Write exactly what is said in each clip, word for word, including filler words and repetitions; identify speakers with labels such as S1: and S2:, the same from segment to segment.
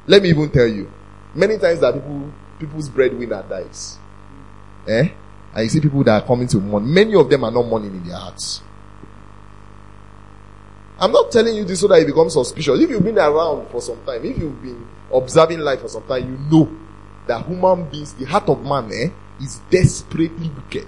S1: Let me even tell you, many times that people, people's breadwinner dies. Eh? And you see people that are coming to mourn. Many of them are not mourning in their hearts. I'm not telling you this so that you become suspicious. If you've been around for some time, if you've been observing life for some time, you know that human beings, the heart of man, eh, is desperately wicked.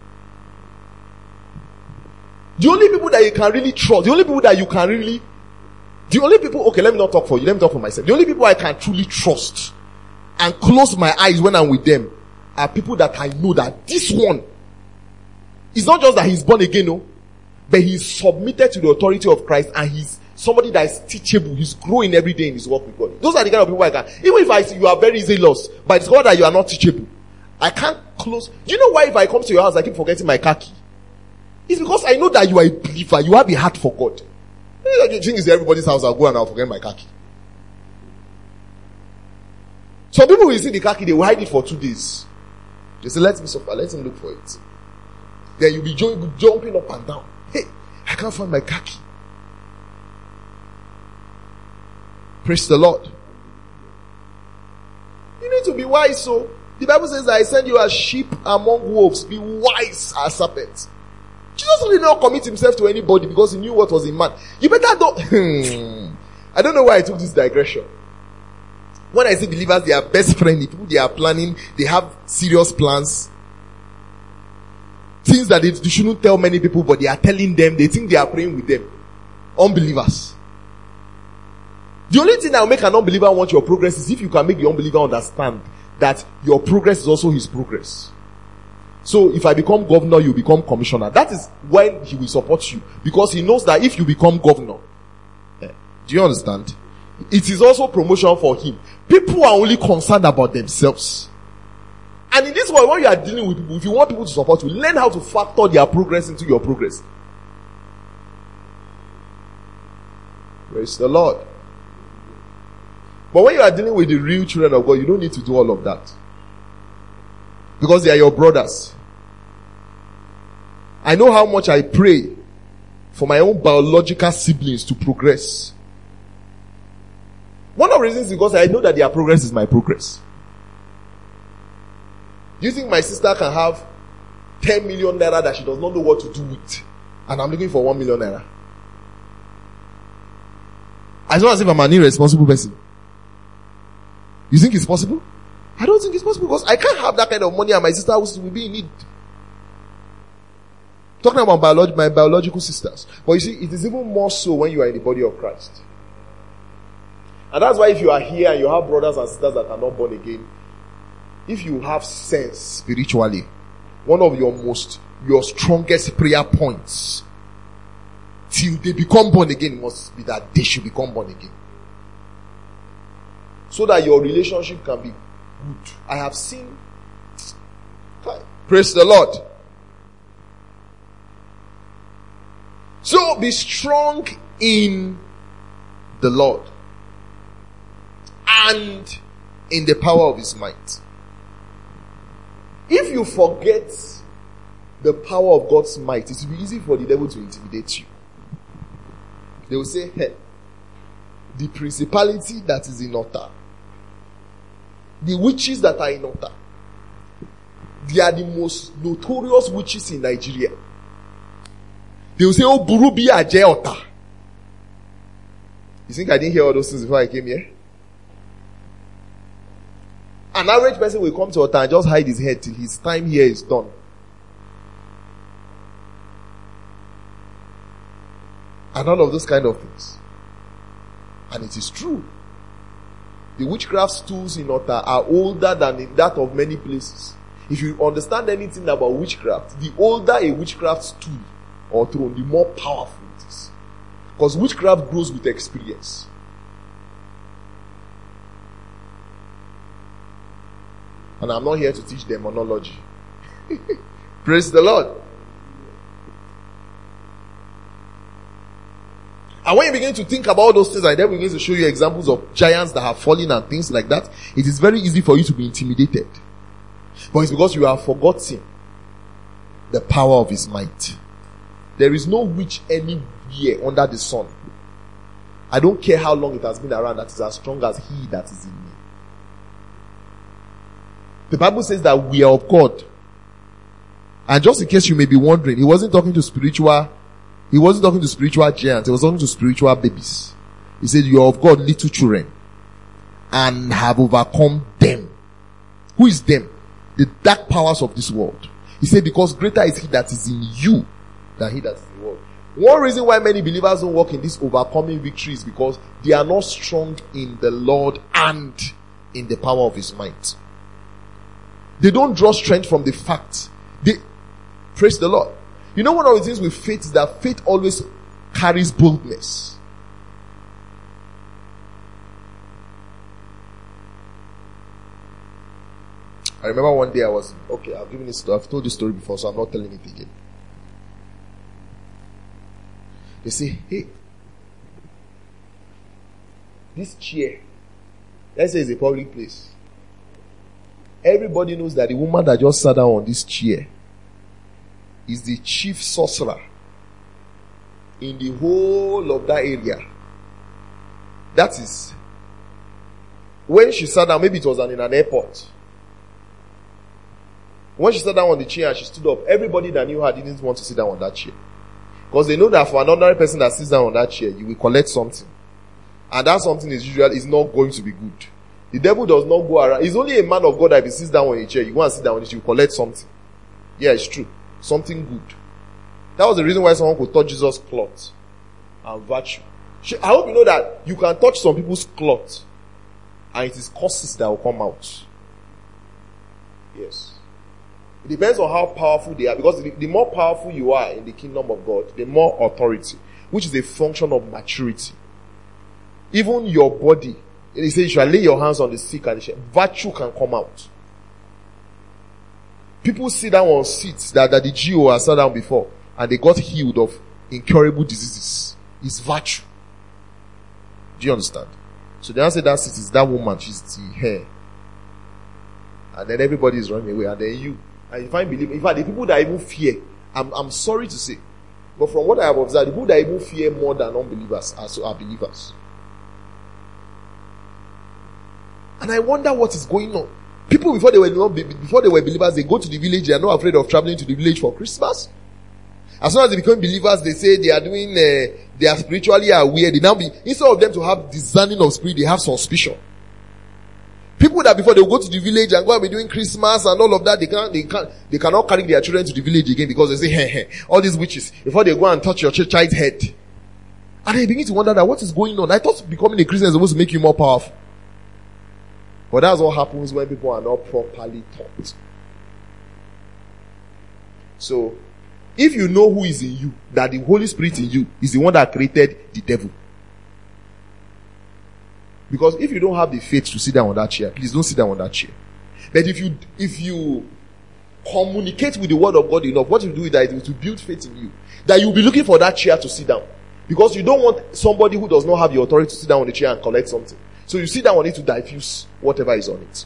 S1: The only people that you can really trust, the only people that you can really, the only people, okay, let me not talk for you, let me talk for myself. The only people I can truly trust and close my eyes when I'm with them are people that I know that this one is not just that he's born again, no, but he's submitted to the authority of Christ and he's somebody that is teachable. He's growing every day in his work with God. Those are the kind of people I can, even if I see you are very zealous, but it's God that you are not teachable, I can't close. Do you know why if I come to your house I keep forgetting my car key? It's because I know that you are a believer. You have a heart for God. You think it's everybody's house, I'll go and I'll forget my car key. Some people will see the car key, they will hide it for two days. They say, let me suffer, let him look for it. Then you'll be jumping up and down. Hey, I can't find my car key. Praise the Lord. You need to be wise, so the Bible says that I send you as sheep among wolves. Be wise as serpents. Jesus did not commit himself to anybody because he knew what was in man. You better don't. I don't know why I took this digression. When I say believers, they are best friends. People they are planning, they have serious plans. Things that they, they shouldn't tell many people, but they are telling them. They think they are praying with them. Unbelievers. The only thing that will make an unbeliever want your progress is if you can make the unbeliever understand that your progress is also his progress. So if I become governor, you become commissioner. That is when he will support you. Because he knows that if you become governor, eh, do you understand? It is also promotion for him. People are only concerned about themselves. And in this world, when you are dealing with people, if you want people to support you, learn how to factor their progress into your progress. Praise the Lord. But when you are dealing with the real children of God, you don't need to do all of that. Because they are your brothers. I know how much I pray for my own biological siblings to progress. One of the reasons is because I know that their progress is my progress. Do you think my sister can have ten million naira that she does not know what to do with? And I'm looking for one million naira. As long as if I'm an irresponsible person. You think it's possible? I don't think it's possible because I can't have that kind of money and my sister will be in need. Talking about biolog- my biological sisters. But you see, it is even more so when you are in the body of Christ. And that's why if you are here and you have brothers and sisters that are not born again, if you have sense spiritually, one of your most, your strongest prayer points till they become born again must be that they should become born again. So that your relationship can be good. I have seen. Praise the Lord. So be strong in the Lord and in the power of his might. If you forget the power of God's might, it will be easy for the devil to intimidate you. They will say, hey, the principality that is in Otta, the witches that are in Otta, they are the most notorious witches in Nigeria. They will say, oh, Burubi Aje Otta. You think I didn't hear all those things before I came here? An average person will come to Otta and just hide his head till his time here is done. And all of those kind of things. And it is true. The witchcraft tools in Otta are older than in that of many places. If you understand anything about witchcraft, the older a witchcraft tool or throne, the more powerful it is. Because witchcraft grows with experience. And I'm not here to teach demonology. Praise the Lord. And when you begin to think about those things, and then we begin to show you examples of giants that have fallen and things like that, it is very easy for you to be intimidated. But it's because you have forgotten the power of his might. There is no witch anywhere under the sun. I don't care how long it has been around, that is as strong as he that is in me. The Bible says that we are of God. And just in case you may be wondering, he wasn't talking to spiritual, he wasn't talking to spiritual giants, he was talking to spiritual babies. He said, you are of God, little children, and have overcome them. Who is them? The dark powers of this world. He said, because greater is he that is in you than he that is in the world. One reason why many believers don't walk in this overcoming victory is because they are not strong in the Lord and in the power of his might. They don't draw strength from the fact. They, praise the Lord. You know, one of the things with faith is that faith always carries boldness. I remember one day I was, okay, I've given this, I've told this story before, so I'm not telling it again. They say, hey, this chair, let's say it's a public place. Everybody knows that the woman that just sat down on this chair is the chief sorcerer in the whole of that area. That is, when she sat down, maybe it was in an airport. When she sat down on the chair and she stood up, everybody that knew her didn't want to sit down on that chair. Because they know that for an ordinary person that sits down on that chair, you will collect something. And that something is usually is not going to be good. The devil does not go around. It's only a man of God that if he sits down on a chair, you go and sit down on it, you collect something. Yeah, it's true. Something good. That was the reason why someone could touch Jesus' cloth and virtue. I hope you know that you can touch some people's cloth and it is curses that will come out. Yes. It depends on how powerful they are, because the, the more powerful you are in the kingdom of God, the more authority, which is a function of maturity. Even your body, it says you shall lay your hands on the sick and virtue can come out. People sit down on seats that, that the G O has sat down before and they got healed of incurable diseases. It's virtue. Do you understand? So the answer to that seat is that woman, she's the hair. And then everybody is running away, and then you. And if I believe, in fact, the people that even fear, I'm, I'm sorry to say, but from what I have observed, the people that even fear more than unbelievers are, so are believers. And I wonder what is going on. People before they were not, before they were believers, they go to the village. They are not afraid of traveling to the village for Christmas. As soon as they become believers, they say they are doing, uh, they are spiritually aware. They now be, instead of them to have discerning of spirit, they have suspicion. People that before they will go to the village and go and be doing Christmas and all of that, they can't, they can't, they cannot carry their children to the village again because they say, hey, hey, all these witches, before they go and touch your child's head. And they begin to wonder that what is going on. I thought becoming a Christian is supposed to make you more powerful. But that's what happens when people are not properly taught. So, if you know who is in you, that the Holy Spirit in you is the one that created the devil. Because if you don't have the faith to sit down on that chair, please don't sit down on that chair. But if you, if you communicate with the word of God enough, what you do is that it will build faith in you. That you'll be looking for that chair to sit down. Because you don't want somebody who does not have the authority to sit down on the chair and collect something. So you sit down on it to diffuse whatever is on it.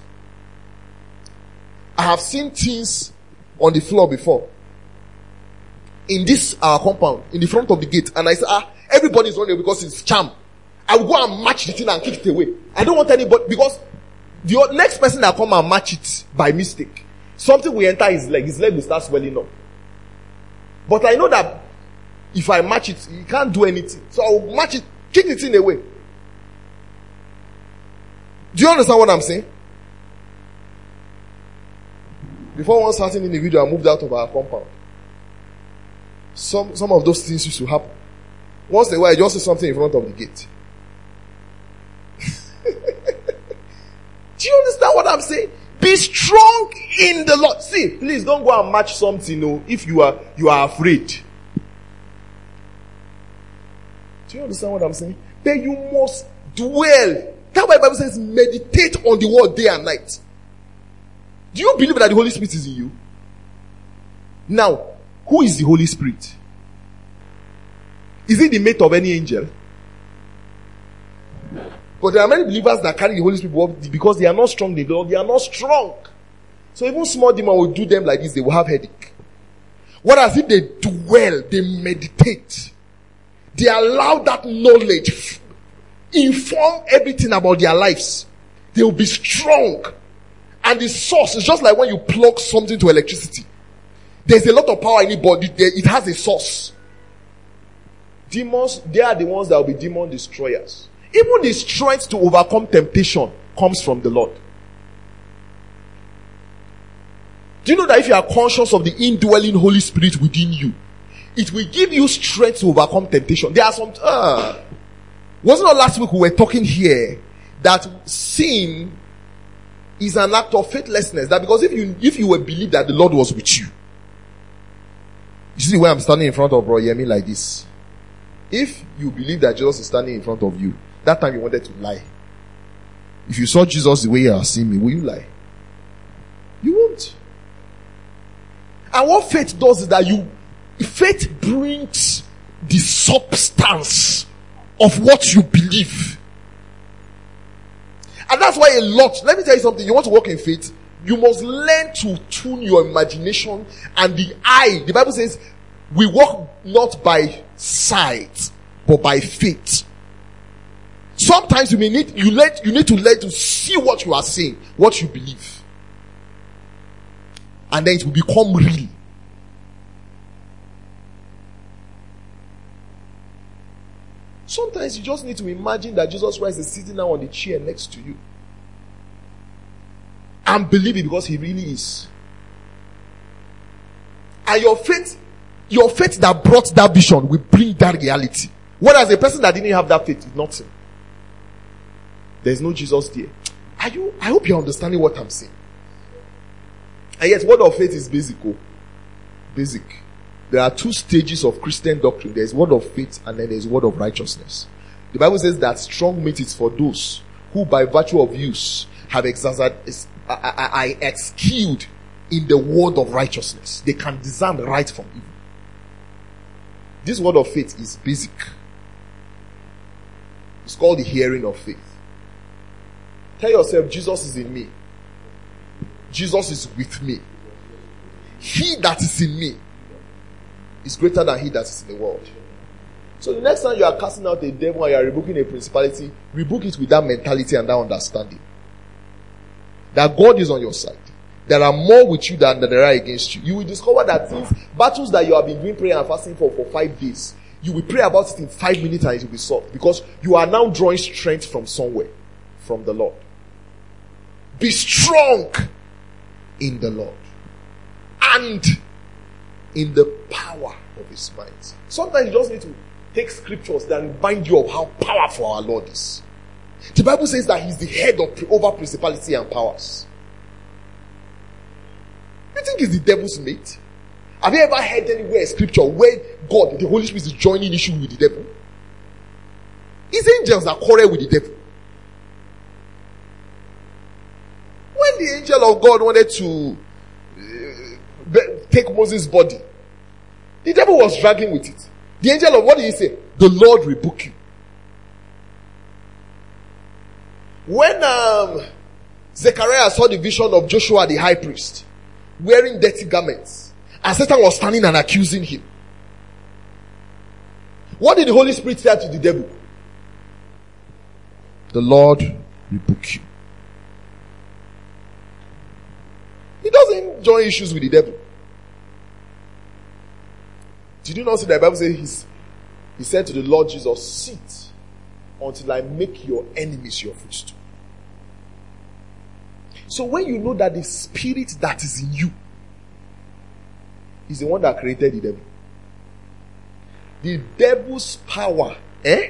S1: I have seen things on the floor before. In this uh, compound, in the front of the gate. And I said, ah, everybody is running because it's charm. I will go and match the thing and kick it away. I don't want anybody, because the next person that come and match it by mistake, something will enter his leg. His leg will start swelling up. But I know that if I match it, he can't do anything. So I will match it, kick the thing away. Do you understand what I'm saying? Before one certain individual moved out of our compound, some, some of those things used to happen. Once in a while, I just see something in front of the gate. Do you understand what I'm saying? Be strong in the Lord. See, please don't go and match something, no, if you are, you are afraid. Do you understand what I'm saying? Then you must dwell. That's why the Bible says meditate on the word day and night. Do you believe that the Holy Spirit is in you? Now, who is the Holy Spirit? Is it the mate of any angel? But there are many believers that carry the Holy Spirit because they are not strong. They don't, they are not strong. So even small demon will do them like this. They will have headache. Whereas if they dwell, they meditate, they allow that knowledge inform everything about their lives. They will be strong. And the source is just like when you plug something to electricity. There's a lot of power in it, but it has a source. Demons, they are the ones that will be demon destroyers. Even the strength to overcome temptation comes from the Lord. Do you know that if you are conscious of the indwelling Holy Spirit within you, it will give you strength to overcome temptation? There are some, uh, wasn't it last week we were talking here that sin is an act of faithlessness? That because if you, if you were believe that the Lord was with you, you see where I'm standing in front of Bro Yemi like this. If you believe that Jesus is standing in front of you, that time you wanted to lie. If you saw Jesus the way you are seeing me, will you lie? You won't. And what faith does is that you, faith brings the substance of what you believe. And that's why a lot, let me tell you something, you want to walk in faith, you must learn to tune your imagination and the eye. The Bible says, we walk not by sight, but by faith. Sometimes you may need, you let, you need to learn to see what you are saying, what you believe. And then it will become real. Sometimes you just need to imagine that Jesus Christ is sitting now on the chair next to you. And believe it because he really is. And your faith, your faith that brought that vision will bring that reality. Whereas a person that didn't have that faith is nothing. There's no Jesus there. Are you, I hope you're understanding what I'm saying. And yet, word of faith is basic. Oh. Basic. There are two stages of Christian doctrine. There's word of faith and then there's word of righteousness. The Bible says that strong meat is for those who by virtue of use have exercised, are skilled in the word of righteousness. They can discern right from evil. This word of faith is basic. It's called the hearing of faith. Tell yourself, Jesus is in me. Jesus is with me. He that is in me is greater than he that is in the world. So the next time you are casting out a devil and you are rebuking a principality, rebuke it with that mentality and that understanding. That God is on your side. There are more with you than there are against you. You will discover that things, battles that you have been doing prayer and fasting for for five days, you will pray about it in five minutes and it will be solved. Because you are now drawing strength from somewhere. From the Lord. Be strong in the Lord. And in the power of his might. Sometimes you just need to take scriptures that remind you of how powerful our Lord is. The Bible says that he's the head of over principality and powers. You think he's the devil's mate? Have you ever heard anywhere in scripture where God, the Holy Spirit, is joining issue with the devil? His angels are quarrel with the devil. When the angel of God wanted to uh, take Moses' body, the devil was dragging with it. The angel of, what did he say? The Lord rebuke you. When um, Zechariah saw the vision of Joshua the high priest wearing dirty garments, and Satan was standing and accusing him, what did the Holy Spirit say to the devil? The Lord rebuke you. He doesn't join issues with the devil. Did you not see that the Bible says he's, he said to the Lord Jesus, sit until I make your enemies your footstool. So when you know that the spirit that is in you is the one that created the devil, the devil's power, eh?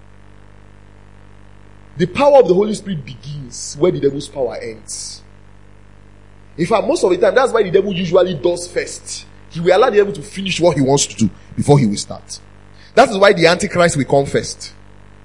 S1: The power of the Holy Spirit begins where the devil's power ends. In fact, most of the time, that's why the devil usually does first. He will allow the devil to finish what he wants to do before he will start. That is why the Antichrist will come first.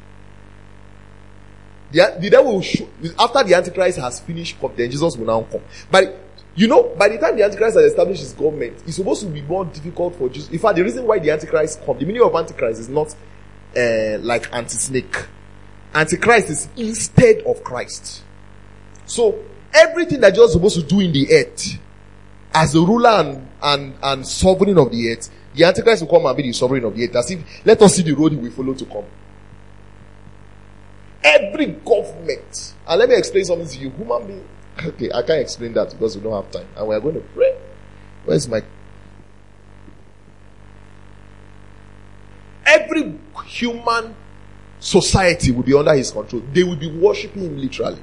S1: The, the devil will show, after the Antichrist has finished, then Jesus will now come. But, you know, by the time the Antichrist has established his government, it's supposed to be more difficult for Jesus. In fact, the reason why the Antichrist comes, the meaning of Antichrist is not uh, like anti-snake. Antichrist is instead of Christ. So, everything that Jesus is supposed to do in the earth, as the ruler and, and, and sovereign of the earth, the Antichrist will come and be the sovereign of the earth. As if, let us see the road he will follow to come. Every government. And let me explain something to you. Human being. Okay, I can't explain that because we don't have time. And we are going to pray. Where's my... Every human society will be under his control. They will be worshipping him literally.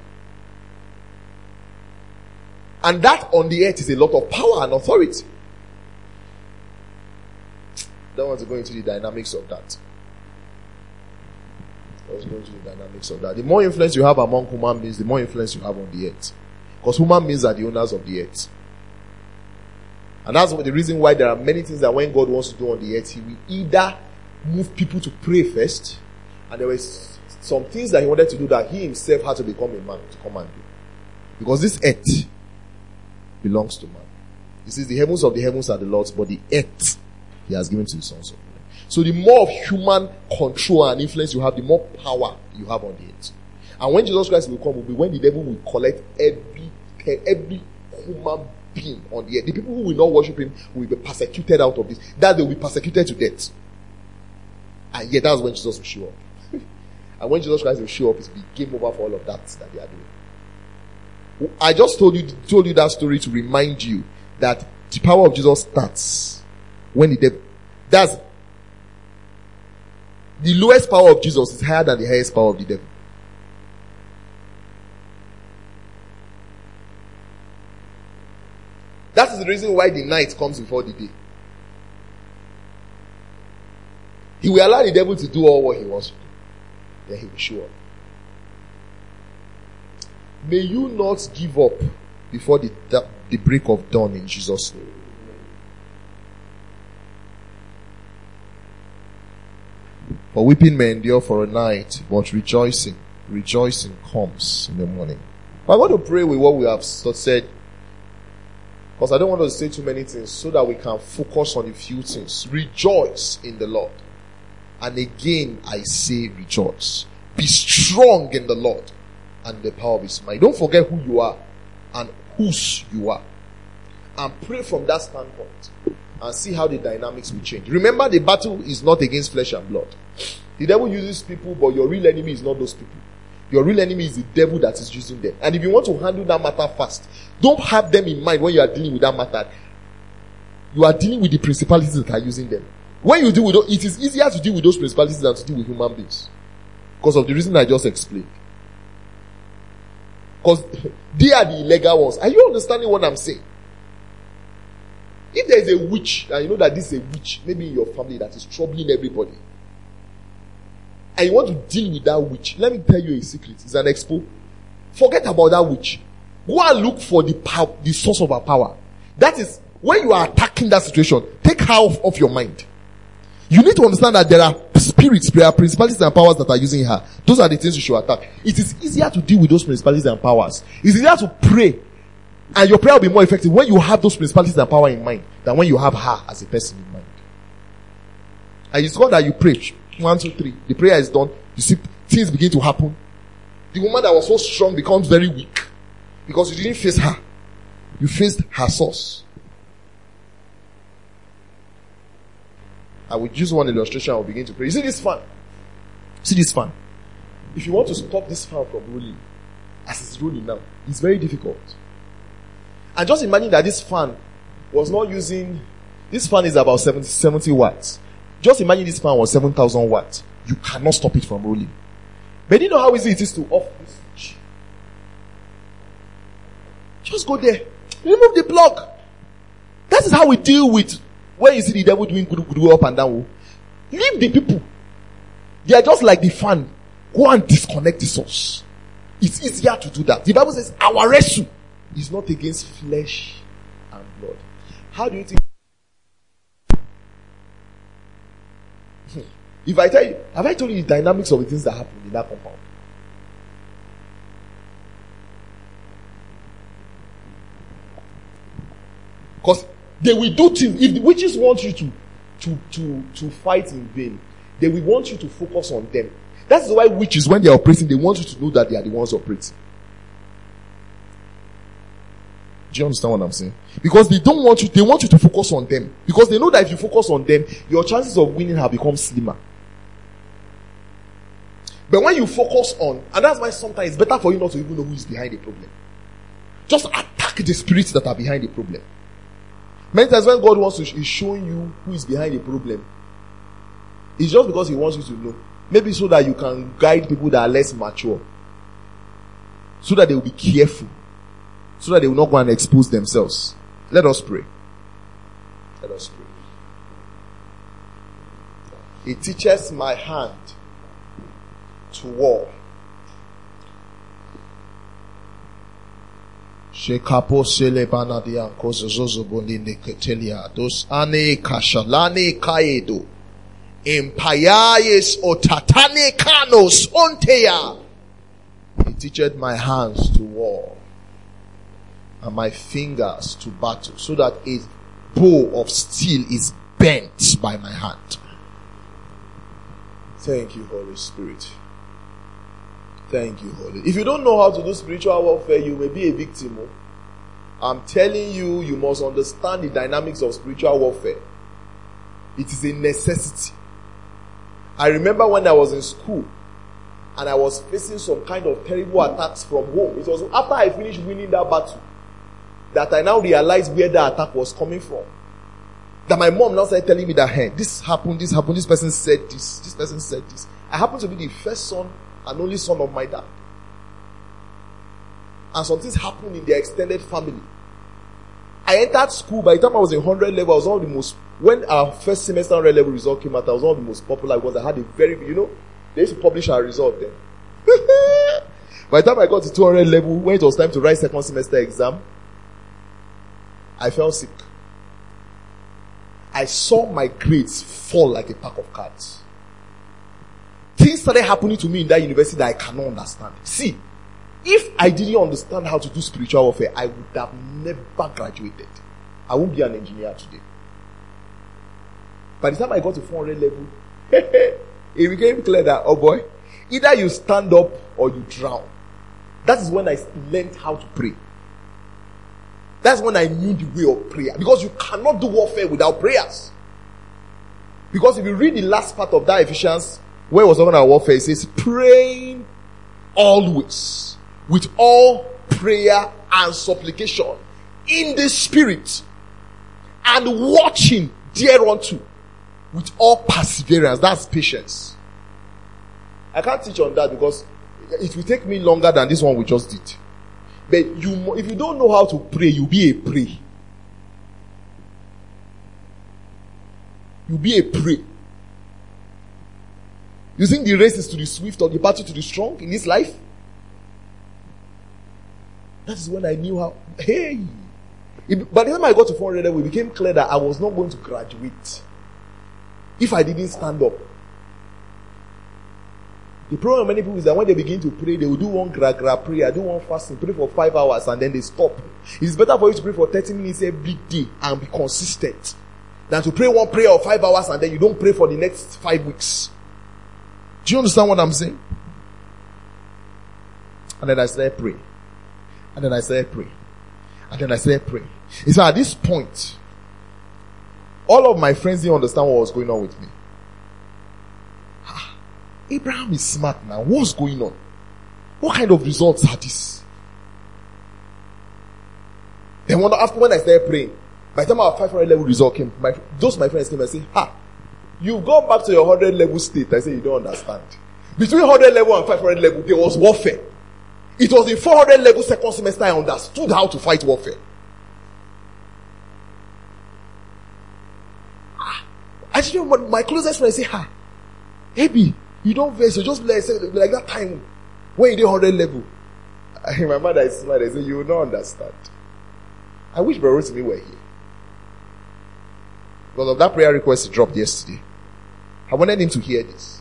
S1: And that on the earth is a lot of power and authority. Don't want to go into the dynamics of that. Let's go into the dynamics of that. The more influence you have among human beings, the more influence you have on the earth. Because human beings are the owners of the earth. And that's the reason why there are many things that when God wants to do on the earth, he will either move people to pray first, and there were some things that he wanted to do that he himself had to become a man to come and do. Because this earth belongs to man. He says the heavens of the heavens are the Lord's, but the earth he has given to the sons of men. So the more of human control and influence you have, the more power you have on the earth. And when Jesus Christ will come, will be when the devil will collect every every human being on the earth. The people who will not worship him will be persecuted out of this. That they will be persecuted to death. And yet that's when Jesus will show up. And when Jesus Christ will show up, it's be game over for all of that that they are doing. I just told you told you that story to remind you that the power of Jesus starts when the devil. That's the lowest power of Jesus is higher than the highest power of the devil. That is the reason why the night comes before the day. He will allow the devil to do all what he wants to do. Then he will show up. May you not give up before the, the break of dawn in Jesus' name. For weeping may endure for a night, but rejoicing, rejoicing comes in the morning. I want to pray with what we have said, because I don't want to say too many things, so that we can focus on a few things. Rejoice in the Lord. And again, I say rejoice. Be strong in the Lord and the power of his might. Don't forget who you are and whose you are. And pray from that standpoint and see how the dynamics will change. Remember, the battle is not against flesh and blood. The devil uses people, but your real enemy is not those people. Your real enemy is the devil that is using them. And if you want to handle that matter fast, don't have them in mind when you are dealing with that matter. You are dealing with the principalities that are using them. When you deal with those, it is easier to deal with those principalities than to deal with human beings. Because of the reason I just explained. Because they are the illegal ones. Are you understanding what I'm saying? If there is a witch, and you know that this is a witch, maybe in your family that is troubling everybody, and you want to deal with that witch, let me tell you a secret. It's an expo. Forget about that witch. Go and look for the power, the source of her power. That is, when you are attacking that situation, take her off, off your mind. You need to understand that there are spirits, there are principalities and powers that are using her. Those are the things you should attack. It is easier to deal with those principalities and powers. It's easier to pray, and your prayer will be more effective when you have those principalities and power in mind than when you have her as a person in mind. And it's God that you pray. One, two, three. The prayer is done. You see things begin to happen. The woman that was so strong becomes very weak because you didn't face her. You faced her source. I will use one illustration. I will begin to pray. You see this fan? See this fan? If you want to stop this fan from rolling, as it's rolling now, it's very difficult. And just imagine that this fan was not using, this fan is about seventy, seventy watts. Just imagine this fan was seven thousand watts. You cannot stop it from rolling. But you know how easy it is to off this switch? Just go there. Remove the plug. That is how we deal with when you see the devil doing good, good up and down. Leave the people. They are just like the fan. Go and disconnect the source. It's easier to do that. The Bible says our wrestle is not against flesh and blood. How do you think? If I tell you, have I told you the dynamics of the things that happen in that compound? Because they will do things. If the witches want you to, to, to, to fight in vain, they will want you to focus on them. That's why witches, when they are operating, they want you to know that they are the ones operating. Do you understand what I'm saying? Because they don't want you, they want you to focus on them. Because they know that if you focus on them, your chances of winning have become slimmer. But when you focus on, and that's why sometimes it's better for you not to even know who is behind the problem. Just attack the spirits that are behind the problem. Many times when God wants to, is showing you who is behind the problem, it's just because he wants you to know. Maybe so that you can guide people that are less mature. So that they will be careful. So that they will not go and expose themselves. Let us pray. Let us pray. It teaches my hand to war. Shekapo selebana dia kozo zozo bonine ketelia dos ane kashalane kaedo impayayes otatane kanos onteya. It teacheth my hands to war and my fingers to battle, so that a bow of steel is bent by my hand. Thank you, Holy Spirit. Thank you, Holy. If you don't know how to do spiritual warfare, you may be a victim. I'm telling you, you must understand the dynamics of spiritual warfare. It is a necessity. I remember when I was in school and I was facing some kind of terrible attacks from home. It was after I finished winning that battle that I now realized where the attack was coming from. That my mom now started telling me that, hey, this happened, this happened, this person said this, this person said this. I happened to be the first son and only son of my dad. And some things happened in their extended family. I entered school. By the time I was in one hundred level, I was one of the most, when our first semester one hundred level result came out, I was one of the most popular because I had a very, you know, they used to publish our result then. By the time I got to two hundred level, when it was time to write second semester exam, I fell sick. I saw my grades fall like a pack of cards. Things started happening to me in that university that I cannot understand. See, if I didn't understand how to do spiritual warfare, I would have never graduated. I won't be an engineer today. By the time I got to four hundred level, it became clear that, oh boy, either you stand up or you drown. That is when I learned how to pray. That's when I knew the way of prayer. Because you cannot do warfare without prayers. Because if you read the last part of that Ephesians, where it was talking about warfare, it says, praying always with all prayer and supplication in the spirit, and watching thereunto with all perseverance. That's patience. I can't teach on that because it will take me longer than this one we just did. But you, if you don't know how to pray, you'll be a prey. You'll be a prey. You think the race is to the swift or the battle to the strong in this life? That is when I knew how. Hey! It, by the time I got to four hundred, it became clear that I was not going to graduate if I didn't stand up. The problem of many people is that when they begin to pray, they will do one gra gra prayer, do one fasting, pray for five hours, and then they stop. It's better for you to pray for thirty minutes every day and be consistent than to pray one prayer of five hours and then you don't pray for the next five weeks. Do you understand what I'm saying? And then I started praying. And then I started praying. And then I started praying. So at this point, all of my friends didn't understand what was going on with me. Abraham is smart now. What's going on? What kind of results are these? Then one after when I started praying, by the time our five hundred level result came, my, those my friends came and said, ha, you've gone back to your one hundred level state. I said, you don't understand. Between one hundred level and five hundred level, there was warfare. It was in four hundred level second semester I understood how to fight warfare. Ah, I just remember my closest friend say, ha, Abby, you don't vex, you just like, like that time when you did one hundred level. My mother is smart. I said, you will not understand. I wish Brother Rotimi were here. Because of that prayer request he dropped yesterday. I wanted him to hear this.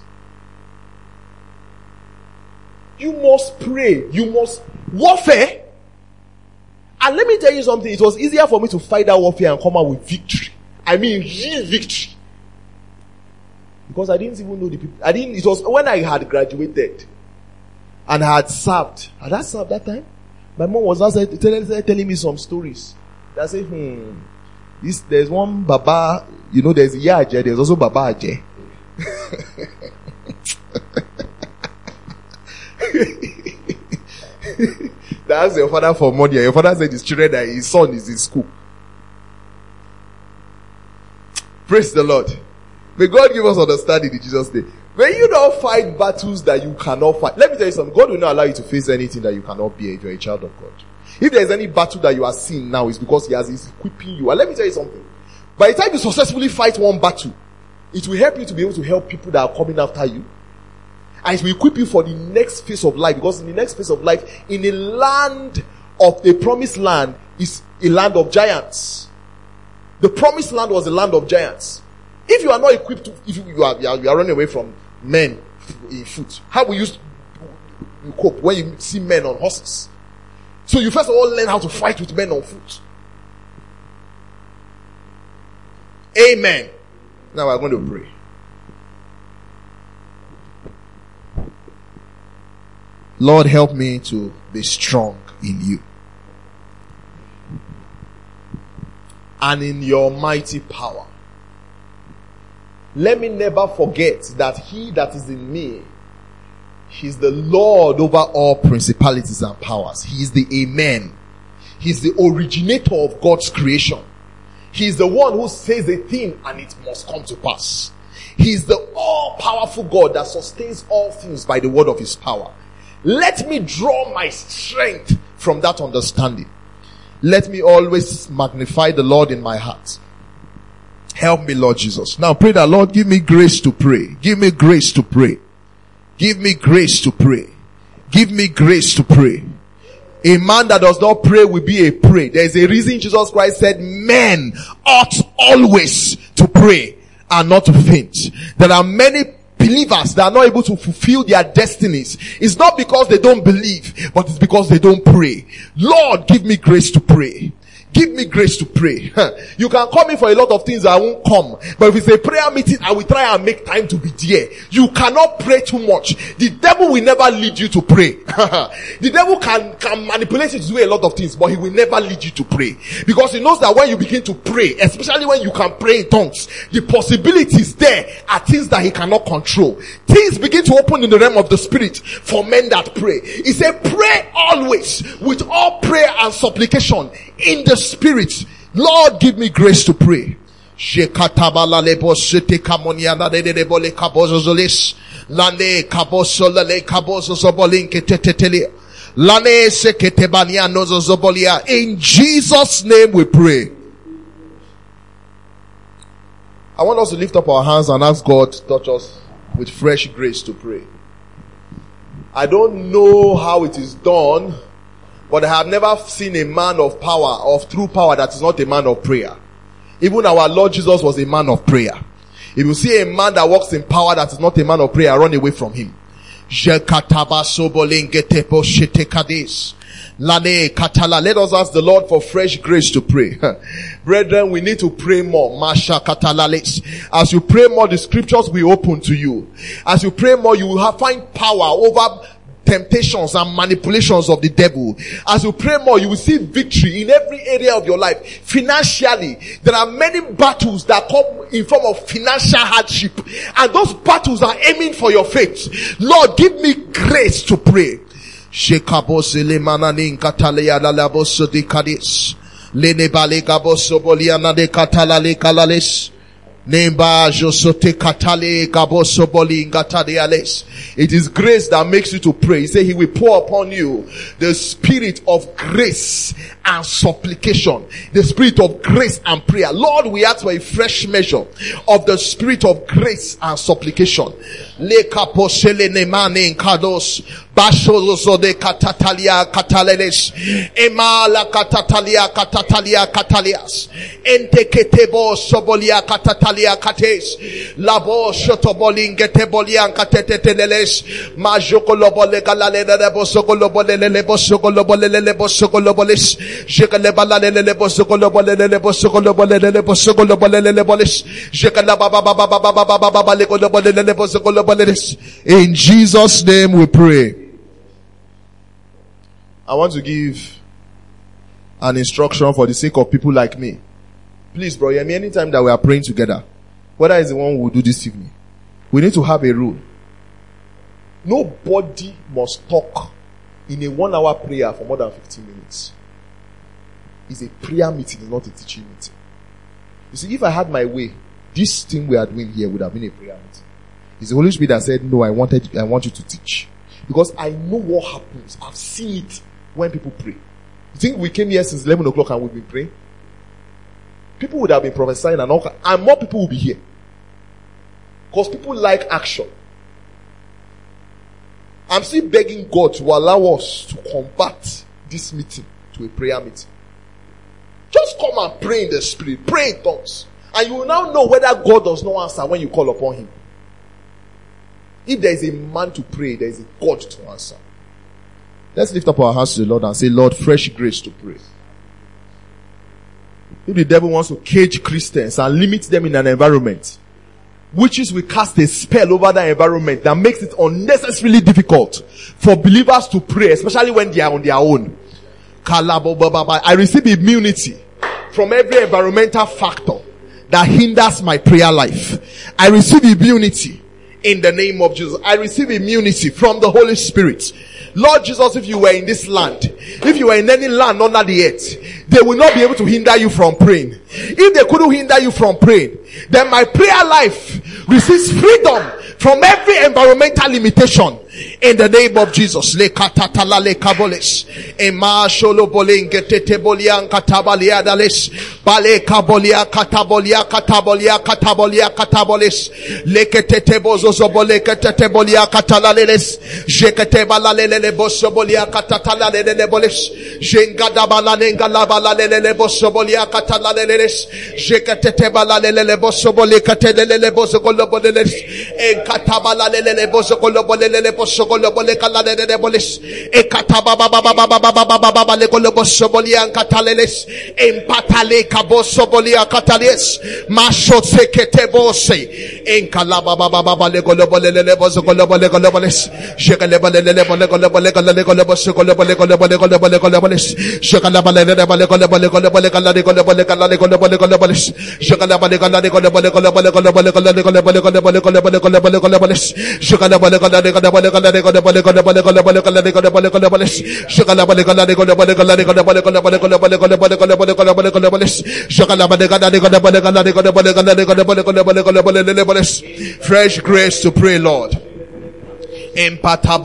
S1: You must pray. You must warfare. And let me tell you something. It was easier for me to fight that warfare and come out with victory. I mean, real victory. Because I didn't even know the people. I didn't. It was when I had graduated and I had served. Had I served that time? My mom was now telling, telling me some stories. I said, hmm, this, there's one Baba, you know, there's Iya Aje, there's also Baba Aje. that asked your father for money, and your father said his children that his son is in school. Praise the Lord. May God give us understanding in Jesus' name. May you not fight battles that you cannot fight. Let me tell you something. God will not allow you to face anything that you cannot bear if you're a child of God. If there is any battle that you are seeing now, it's because He has is equipping you. And let me tell you something. By the time you successfully fight one battle, it will help you to be able to help people that are coming after you. And it will equip you for the next phase of life. Because in the next phase of life, in a land of the promised land, is a land of giants. The promised land was a land of giants. If you are not equipped, to, if you, you, are, you, are, you are running away from men in foot, how will you, you cope when you see men on horses? So you first of all learn how to fight with men on foot. Amen. Now we're going to pray. Lord, help me to be strong in you and in your mighty power. Let me never forget that He that is in me, He's the Lord over all principalities and powers. He is the Amen. He's the originator of God's creation. He's the one who says a thing and it must come to pass. He's the all-powerful God that sustains all things by the word of His power. Let me draw my strength from that understanding. Let me always magnify the Lord in my heart. Help me, Lord Jesus. Now pray that, Lord, give me grace to pray. Give me grace to pray. Give me grace to pray. Give me grace to pray. A man that does not pray will be a prey. There is a reason Jesus Christ said men ought always to pray and not to faint. There are many believers that are not able to fulfill their destinies. It's not because they don't believe, but it's because they don't pray. Lord, give me grace to pray. Give me grace to pray. You can call me for a lot of things, I won't come. But if it's a prayer meeting, I will try and make time to be there. You cannot pray too much. The devil will never lead you to pray. The devil can, can manipulate you to do a lot of things, but he will never lead you to pray. Because he knows that when you begin to pray, especially when you can pray in tongues, the possibilities there are things that he cannot control. Things begin to open in the realm of the spirit for men that pray. He said, pray always with all prayer and supplication in the spirit. Lord, give me grace to pray. In Jesus' name we pray. I want us to lift up our hands and ask God to touch us with fresh grace to pray. I don't know how it is done, but I have never seen a man of power, of true power, that is not a man of prayer. Even our Lord Jesus was a man of prayer. If you see a man that walks in power that is not a man of prayer, run away from him. Let us ask the Lord for fresh grace to pray. Brethren, we need to pray more. As you pray more, the scriptures will open to you. As you pray more, you will have, find power over temptations and manipulations of the devil. As you pray more, you will see victory in every area of your life. Financially, there are many battles that come in form of financial hardship, and those battles are aiming for your faith. Lord, give me grace to pray. It is grace that makes you to pray. He said he will pour upon you the spirit of grace and supplication, the spirit of grace and prayer. Lord, we ask for a fresh measure of the spirit of grace and supplication. Bashozo de katatalia kataleles, emala katatalia katatalia katalias, enteketebo sobolia katatalia kates, labo shotobolingete bolian kateteteles, majokolobo galale lebo sokolobo lebo sokolobo lebo sokoloboles, jekalebala lebo sokolobo lebo sokolobo lebo sokolobo leboles, jekalaba baba baba baba baba lekolobo lebo sokoloboles. In Jesus' name we pray. I want to give an instruction for the sake of people like me. Please, bro, hear me anytime that we are praying together. Whether it's the one who will do this evening. We need to have a rule. Nobody must talk in a one hour prayer for more than fifteen minutes. It's a prayer meeting, not a teaching meeting. You see, if I had my way, this thing we are doing here would have been a prayer meeting. It's the Holy Spirit that said, no, I wanted, I want you to teach. Because I know what happens. I've seen it when people pray. You think we came here since eleven o'clock and we've been praying? People would have been prophesying and all, and more people will be here. Because people like action. I'm still begging God to allow us to convert this meeting to a prayer meeting. Just come and pray in the Spirit. Pray in tongues. And you will now know whether God does not answer when you call upon Him. If there is a man to pray, there is a God to answer. Let's lift up our hands to the Lord and say, Lord, fresh grace to pray. If the devil wants to cage Christians and limit them in an environment, witches will cast a spell over that environment that makes it unnecessarily difficult for believers to pray, especially when they are on their own. I receive immunity from every environmental factor that hinders my prayer life. I receive immunity in the name of Jesus. I receive immunity from the Holy Spirit. Lord Jesus, if you were in this land, if you were in any land under the earth, they will not be able to hinder you from praying. If they couldn't hinder you from praying, then my prayer life receives freedom from every environmental limitation. In the name of Jesus. Le katatala le kaboles. Ema sholo boling getete bolian katabalia dales. Bale kabolia katabolia katabolia katabolia kataboles. Le ketete bozo zobole ketete bolia katalaleles. Jekete balalele boso bolia katatalale boles. Jengada balanenga la balalele boso bolia katalaleles. Jekete balalele boso bolia katelele boso goloboles. En katabalalele boso golobolele boso golobole kalade de boles. E katababa baba baba baba baba le goloboso bolia kataleles. Empatale kaboso bolia katales. Mashotse ketebose. En kalaba baba baba le golobole le boso golobole goloboles. Jekalebale le bole golobole kalade goloboso golobole golobole golobole goloboles. Jekalabale le bole golobole golobole kalade golobole kalade golobole goloboles. Jekalabale kalade golobole golobole golobole kalade golobole golobole golobole golobole goloboles. Jekalabale kalade golobole kalade golobole golobole golobole kalade golobole goloboles. Jekalabale kalade golobole kalade golobole golobole golobole golobole golobole golobole goloboles. Jekalabale kalade golobole kalade golobole kalade golobole golobole golobole golobole. Fresh grace to pray, Lord. In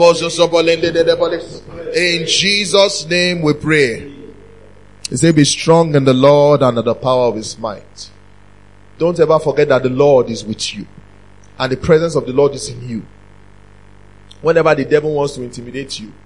S1: Jesus' name we pray. He said, be strong in the Lord and in the power of His might. Don't ever forget that the Lord is with you. And the presence of the Lord is in you. Whenever the devil wants to intimidate you,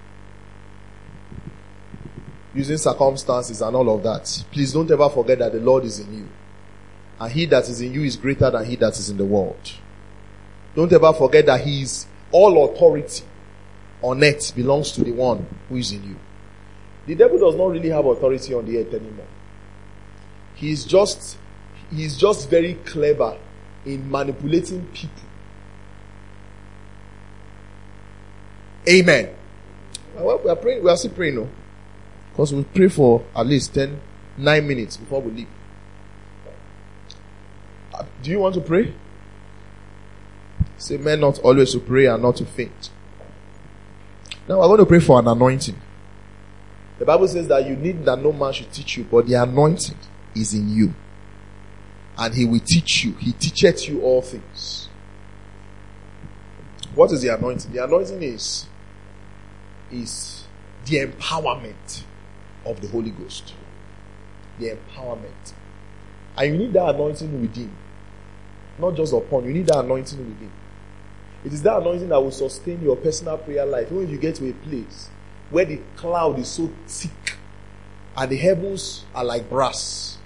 S1: using circumstances and all of that, please don't ever forget that the Lord is in you. And He that is in you is greater than he that is in the world. Don't ever forget that He is all authority on earth belongs to the one who is in you. The devil does not really have authority on the earth anymore. He is just, he is just very clever in manipulating people. Amen. Well, we are praying, we are still praying, no? Because we pray for at least ten, nine minutes before we leave. Uh, do you want to pray? Say, men not always to pray and not to faint. Now we're going to pray for an anointing. The Bible says that you need that no man should teach you, but the anointing is in you. And He will teach you. He teacheth you all things. What is the anointing? The anointing is, is the empowerment of the Holy Ghost. The empowerment. And you need that anointing within. Not just upon. You need that anointing within. It is that anointing that will sustain your personal prayer life. Even if you get to a place where the cloud is so thick and the heavens are like brass,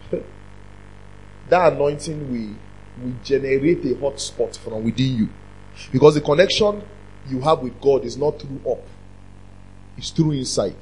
S1: that anointing will, will generate a hot spot from within you. Because the connection you have with God is not through up. It's through inside.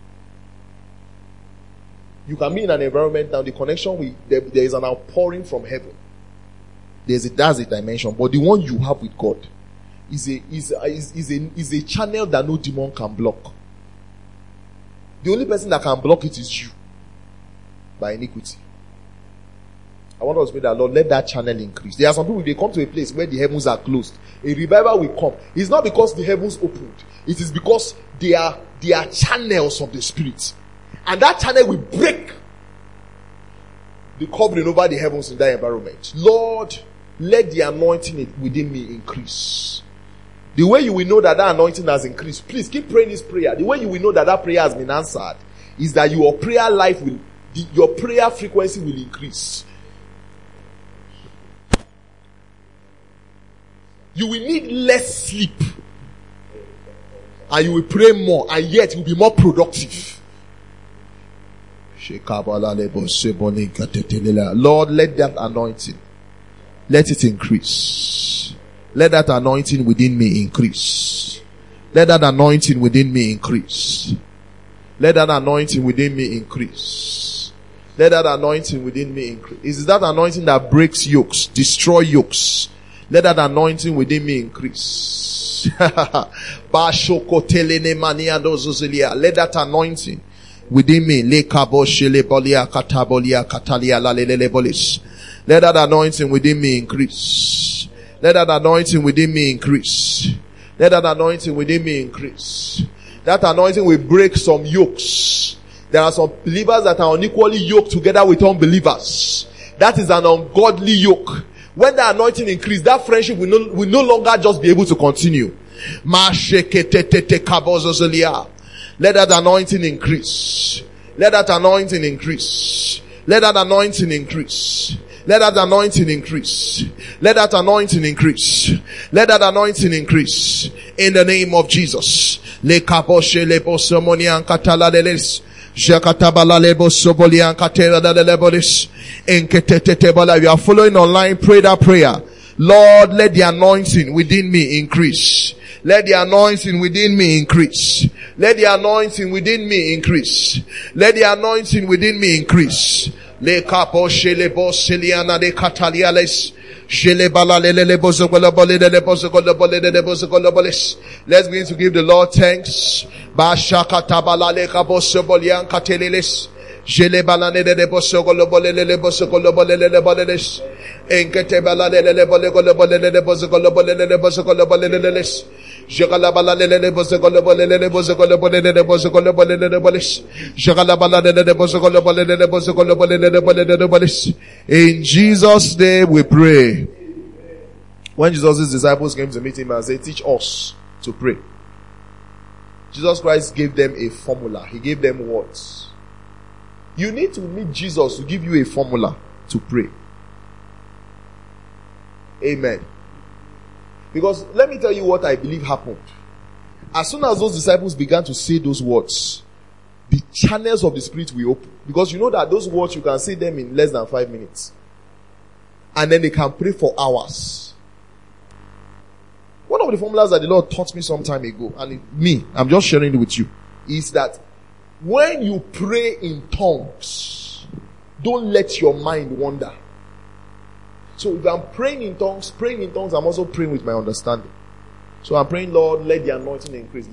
S1: You can be in an environment now, the connection with, there, there is an outpouring from heaven. There's a, that's a dimension. But the one you have with God is a, is, a, is, is, a, is a channel that no demon can block. The only person that can block it is you. By iniquity. I want us to pray that, Lord, let that channel increase. There are some people, they come to a place where the heavens are closed. A revival will come. It's not because the heavens opened. It is because they are, They are channels of the Spirit. And that channel will break the covering over the heavens in that environment. Lord, let the anointing within me increase. The way you will know that that anointing has increased, please keep praying this prayer. The way you will know that that prayer has been answered is that your prayer life will, the, your prayer frequency will increase. You will need less sleep. And you will pray more, and yet you will be more productive. Lord, let that anointing, let it increase. Let that anointing within me increase. Let that anointing within me increase. Let that anointing within me increase. Let that anointing within me increase. Is that anointing that breaks yokes, destroy yokes? Let that anointing within me increase. Let that anointing within me. Let that anointing within me increase. Let that anointing within me increase. Let that anointing within me increase. That anointing will break some yokes. There are some believers that are unequally yoked together with unbelievers. That is an ungodly yoke. When the anointing increase, that friendship will no, will no longer just be able to continue. Let that anointing increase. Let that anointing increase. Let that anointing increase. Let that anointing increase. Let that anointing increase. Let that anointing increase. In the name of Jesus. You are following online, pray that prayer. Lord, let the anointing within me increase. Let the anointing within me increase. Let the anointing within me increase. Let the anointing within me increase. Le capo shele boseliana de cataliales. Let's begin to give the Lord thanks. Jele balane de bosso golo bolele le bosso golo bolele le boleles enkete balane le bole golo bolele le bosso golo bolele le bosso golo bolele les jegala balane le bosso golo bolele le bosso golo bolele le bosso golo bolele le boles jegala balane le bosso golo bolele le bosso golo bolele le bolele le boles. In Jesus' name we pray. When Jesus' disciples came to meet him and said, teach us to pray, Jesus Christ gave them a formula. He gave them words. You need to meet Jesus to give you a formula to pray. Amen. Because let me tell you what I believe happened. As soon as those disciples began to say those words, the channels of the Spirit will open. Because you know that those words, you can say them in less than five minutes. And then they can pray for hours. One of the formulas that the Lord taught me some time ago, and it, me, I'm just sharing it with you, is that when you pray in tongues, don't let your mind wander. So if I'm praying in tongues, praying in tongues, I'm also praying with my understanding. So I'm praying, Lord, let the anointing increase.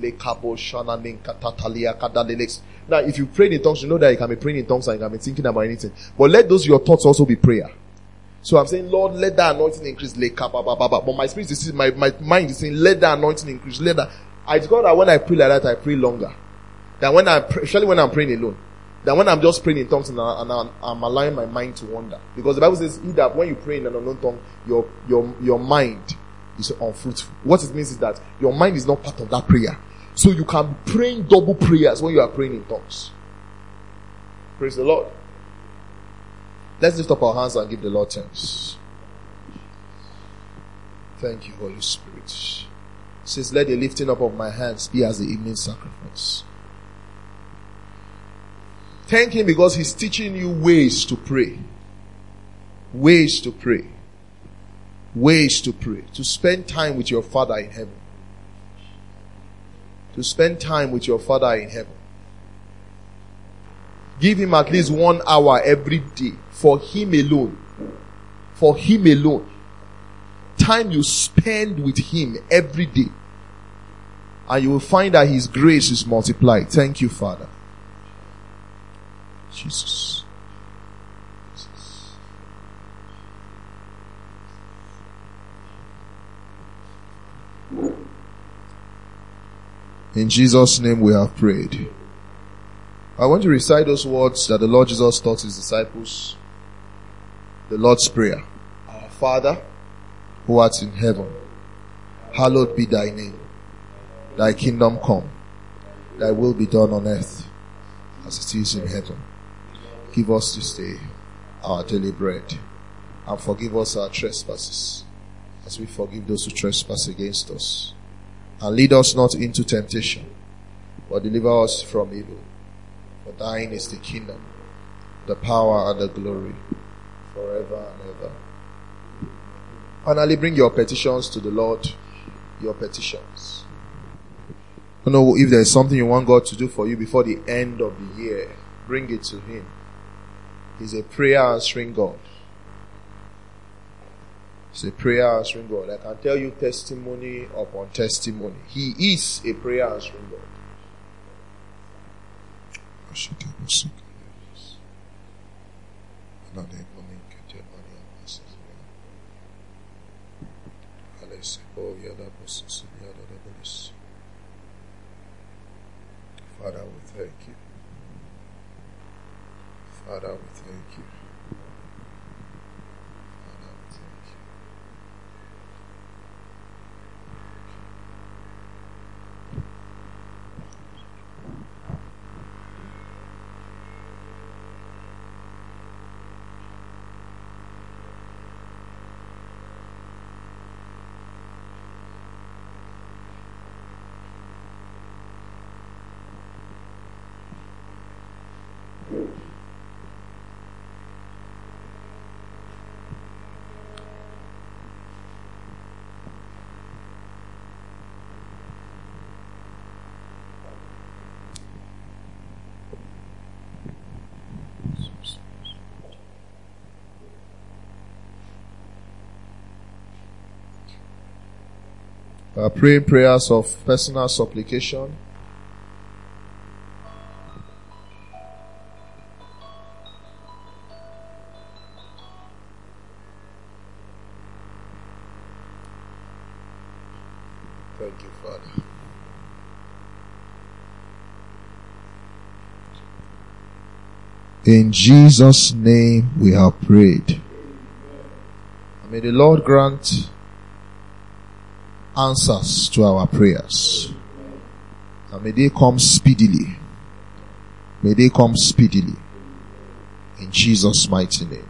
S1: Now, if you pray in tongues, you know that you can be praying in tongues and you can be thinking about anything. But let those your thoughts also be prayer. So I'm saying, Lord, let that anointing increase. But my spirit is saying, my, my mind is saying, let that anointing increase. Let that. I discovered that when I pray like that, I pray longer. Than when I, especially when I'm praying alone. Than when I'm just praying in tongues and, I, and I, I'm allowing my mind to wander. Because the Bible says that when you pray in an unknown tongue, your, your, your mind is unfruitful. What it means is that your mind is not part of that prayer. So you can be praying double prayers when you are praying in tongues. Praise the Lord. Let's lift up our hands and give the Lord thanks. Thank you, Holy Spirit. It says, let the lifting up of my hands be as the evening sacrifice. Thank him because he's teaching you ways to pray. Ways to pray. Ways to pray. To spend time with your Father in heaven. To spend time with your Father in heaven. Give him at least one hour every day for him alone. For him alone. Time you spend with him every day. And you will find that his grace is multiplied. Thank you, Father. Jesus. Jesus. In Jesus' name we have prayed. I want to recite those words that the Lord Jesus taught his disciples. The Lord's Prayer. Our Father, who art in heaven, hallowed be thy name. Thy kingdom come. Thy will be done on earth as it is in heaven. Give us this day our daily bread, and forgive us our trespasses as we forgive those who trespass against us. And lead us not into temptation, but deliver us from evil. For thine is the kingdom, the power, and the glory, forever and ever. Finally, bring your petitions to the Lord. Your petitions. You know, if there's something you want God to do for you before the end of the year, bring it to Him. He's a prayer answering God. He's a prayer answering God. I can tell you testimony upon testimony. He is a prayer answering God. Father, we thank you. Father, we thank you. Father, we thank you. Uh, praying prayers of personal supplication. Thank you, Father. In Jesus' name we have prayed. May the Lord grant answers to our prayers. And may they come speedily. May they come speedily. In Jesus' mighty name.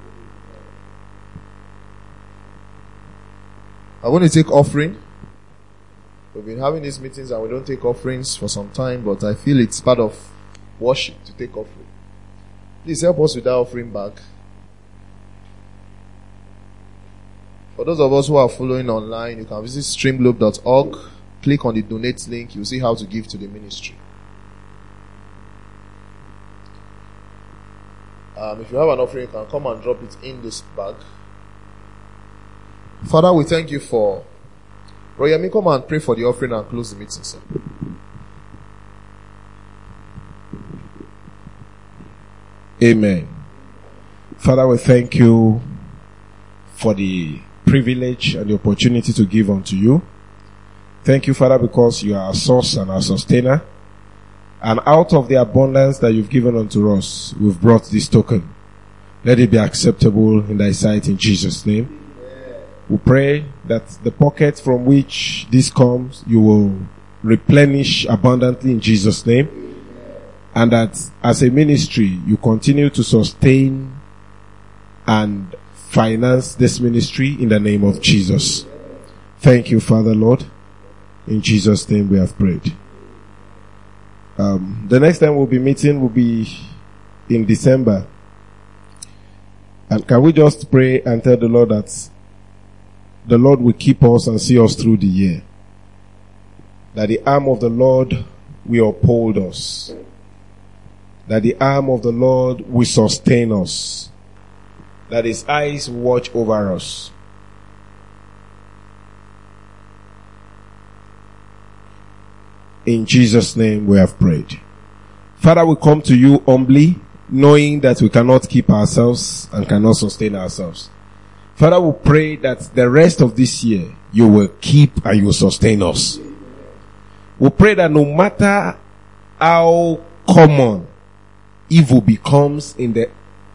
S1: I want to take offering. We've been having these meetings and we don't take offerings for some time, but I feel it's part of worship to take offering. Please help us with that offering bag. For those of us who are following online, you can visit streamglobe dot org, click on the donate link, you'll see how to give to the ministry. Um, if you have an offering, you can come and drop it in this bag. Father, we thank you for Royami. Come and pray for the offering and close the meeting, sir.
S2: Amen. Father, we thank you for the privilege and the opportunity to give unto you. Thank you, Father, because you are our source and our sustainer. And out of the abundance that you've given unto us, we've brought this token. Let it be acceptable in thy sight in Jesus' name. We pray that the pocket from which this comes, you will replenish abundantly in Jesus' name. And that as a ministry, you continue to sustain and finance this ministry in the name of Jesus. Thank you, Father, Lord. In Jesus' name we have prayed. Um, the next time we'll be meeting will be in December. And can we just pray and tell the Lord that the Lord will keep us and see us through the year? That the arm of the Lord will uphold us. That the arm of the Lord will sustain us. That his eyes watch over us. In Jesus' name we have prayed. Father, we come to you humbly, knowing that we cannot keep ourselves and cannot sustain ourselves. Father, we pray that the rest of this year, you will keep and you will sustain us. We pray that no matter how common evil becomes in the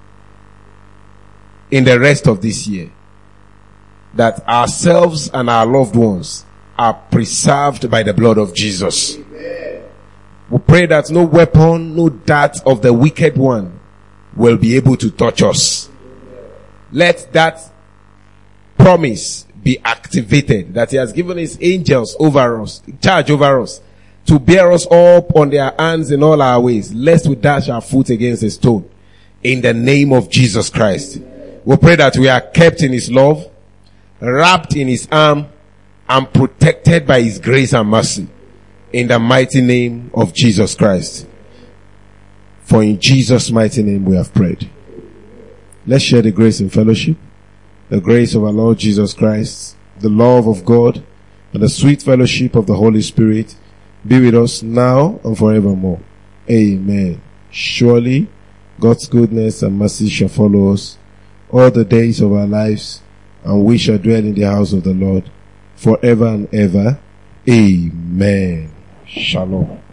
S2: in the rest of this year, that ourselves and our loved ones are preserved by the blood of Jesus. Amen. We pray that no weapon, no dart of the wicked one will be able to touch us. Amen. Let that promise be activated, that he has given his angels over us, charge over us, to bear us up on their hands in all our ways, lest we dash our foot against a stone. In the name of Jesus Christ. Amen. We pray that we are kept in his love, wrapped in his arm, and protected by his grace and mercy. In the mighty name of Jesus Christ. For in Jesus' mighty name we have prayed. Let's share the grace and fellowship. The grace of our Lord Jesus Christ, the love of God, and the sweet fellowship of the Holy Spirit be with us now and forevermore. Amen. Surely God's goodness and mercy shall follow us all the days of our lives, and we shall dwell in the house of the Lord forever and ever. Amen. Shalom.